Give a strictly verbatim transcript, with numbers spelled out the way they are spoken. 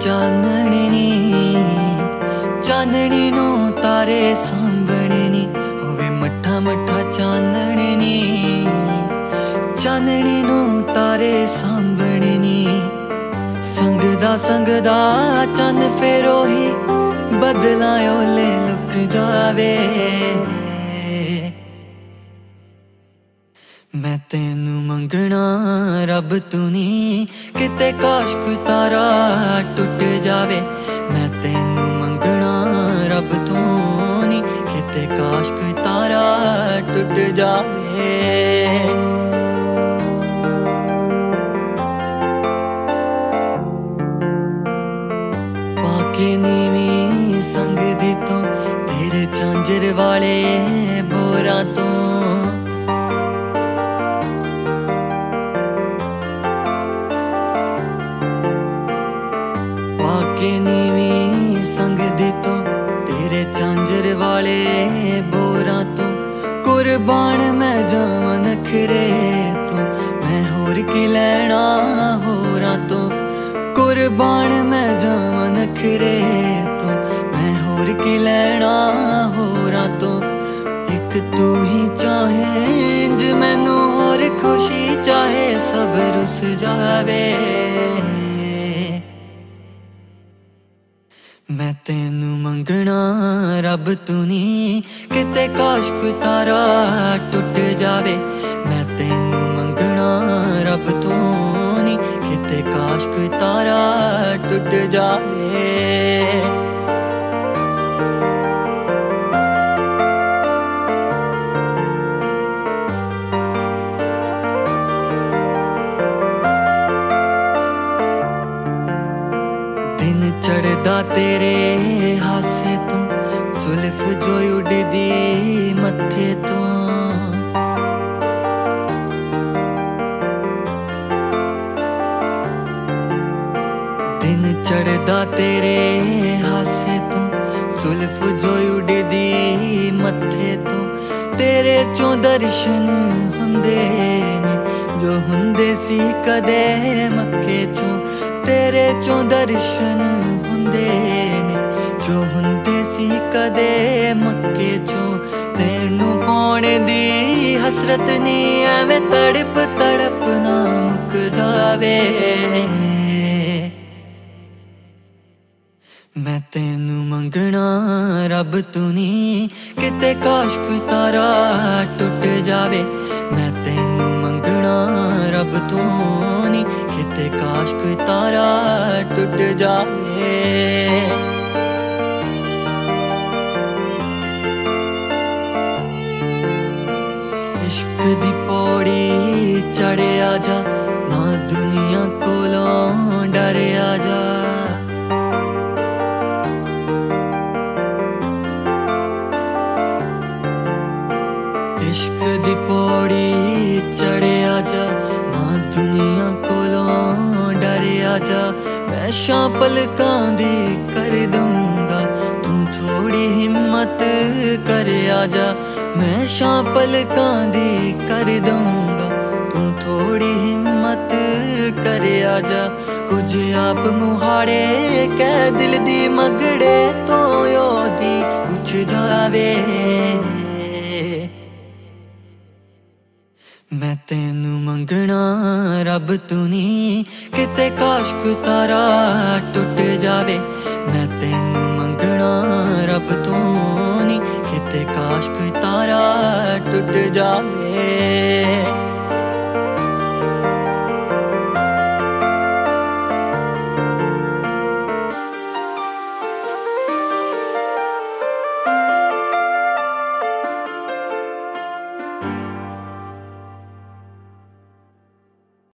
चानणी नी चानणी नू तारे सांभणे नी होवे मठा मठा चानणी नी चानणी नू तारे सांभणे नी संगदा संगदा चन फिर ओही बदला ओले लुक जावे। मैं तेनू मंगना रब तू नी किते काश कोई तारा टुट जावे। मैं तेनू मंगना रब तू नी किते काश कोई तारा टुट जावे। पाके नीवी संग दी तो तेरे झांझर वाले बोरा तो पाके नीवी संग दी तो तेरे झांझर वाले बोरा तो कुर्बान मैं जावां नखरे तो मैं होर की लैना होरा तो कुर्बान मैं जावां नखरे तो मैं होर की लैना होरा तो एक तू ही चाहे इंज मैनू होर खुशी चाहे सब रुस जावे। मैं तेनू मंगना रब तू नी किते काश कोई तारा टुट जावे। मैं तेनू मंगना रब तू नी किते काश कोई तारा टुट जावे। दिन चढ़दा तेरे हासे तो जुल्फ जो उड़दी मथे तो दिन चढ़दा तेरे हासे तो जुल्फ जो उड़दी मथे तो तेरे चों दर्शन हुंदे ने जो हुंदे सी कदे मक्के चों तेरे चों दर्शन हुंदे ने जो हुंदे सी कदे मक्के चों तेनू पाने दी हसरत नी एवें तड़प तड़प ना मुक जावे। मैं तेनू मंगना रब तू नी किते काश कोई तारा टुट जावे। मैं तेनू मंगना रब तू नी किते काश कोई तारा टुट जावे। इश्क दी पौड़ी चढ़े आजा ना दुनिया कोलों डरे आजा। इश्क दी पौड़ी चढ़े आजा ना दुनिया कोलों डरे आजा। मैं शां पलकां दी कर दूंगा तू थोड़ी हिम्मत कर आजा। मैं शां पलकां दी कर दूंगा तू थोड़ी हिम्मत कर आजा। कुछ आप मुहाड़े कै दिल दी मगड़े तो योदी कुछ जावे। मैं तेनू मंगना रब तू नी किते काश कोई तारा टुट जावे। मैं तेनू मंगना रब तू नी किते काश कोई तारा टुट जावे।